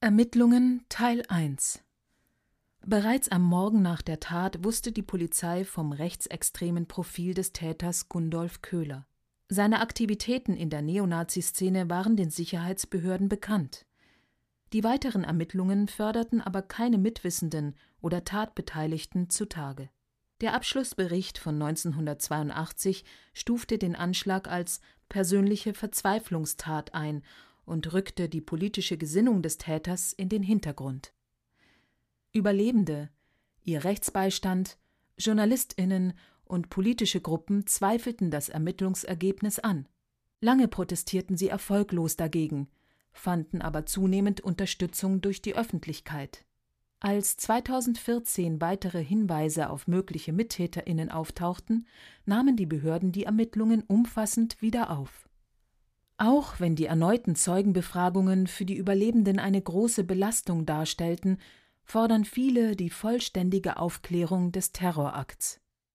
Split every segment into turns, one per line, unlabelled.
Ermittlungen Teil 1. Bereits am Morgen nach der Tat wusste die Polizei vom rechtsextremen Profil des Täters Gundolf Köhler. Seine Aktivitäten in der Neonazi-Szene waren den Sicherheitsbehörden bekannt. Die weiteren Ermittlungen förderten aber keine Mitwissenden oder Tatbeteiligten zutage. Der Abschlussbericht von 1982 stufte den Anschlag als persönliche Verzweiflungstat ein und rückte die politische Gesinnung des Täters in den Hintergrund. Überlebende, ihr Rechtsbeistand, JournalistInnen und politische Gruppen zweifelten das Ermittlungsergebnis an. Lange protestierten sie erfolglos dagegen, fanden aber zunehmend Unterstützung durch die Öffentlichkeit. Als 2014 weitere Hinweise auf mögliche MittäterInnen auftauchten, nahmen die Behörden die Ermittlungen umfassend wieder auf. Auch wenn die erneuten Zeugenbefragungen für die Überlebenden eine große Belastung darstellten, fordern viele die vollständige Aufklärung des Terrorakts.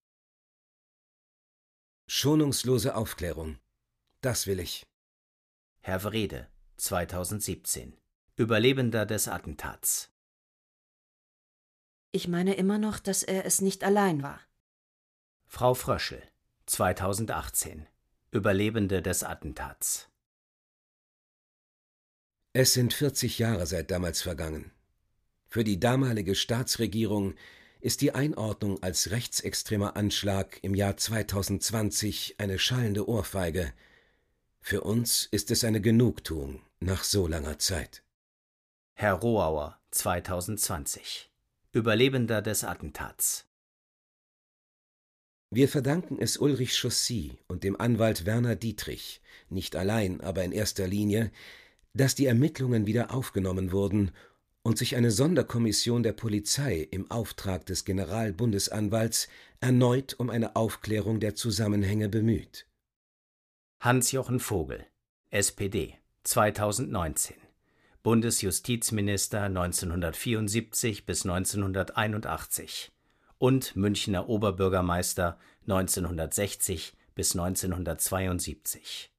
Schonungslose Aufklärung. Das will ich.
Herr Wrede, 2017. Überlebender des Attentats.
Ich meine immer noch, dass er es nicht allein war.
Frau Fröschel, 2018. Überlebende des Attentats.
Es sind 40 Jahre seit damals vergangen. Für die damalige Staatsregierung ist die Einordnung als rechtsextremer Anschlag im Jahr 2020 eine schallende Ohrfeige. Für uns ist es eine Genugtuung nach so langer Zeit.
Herr Rohauer, 2020. Überlebender des Attentats.
Wir verdanken es Ulrich Chaussy und dem Anwalt Werner Dietrich, nicht allein, aber in erster Linie, dass die Ermittlungen wieder aufgenommen wurden und sich eine Sonderkommission der Polizei im Auftrag des Generalbundesanwalts erneut um eine Aufklärung der Zusammenhänge bemüht.
Hans-Jochen Vogel, SPD, 2019. Bundesjustizminister 1974 bis 1981 und Münchner Oberbürgermeister 1960 bis 1972.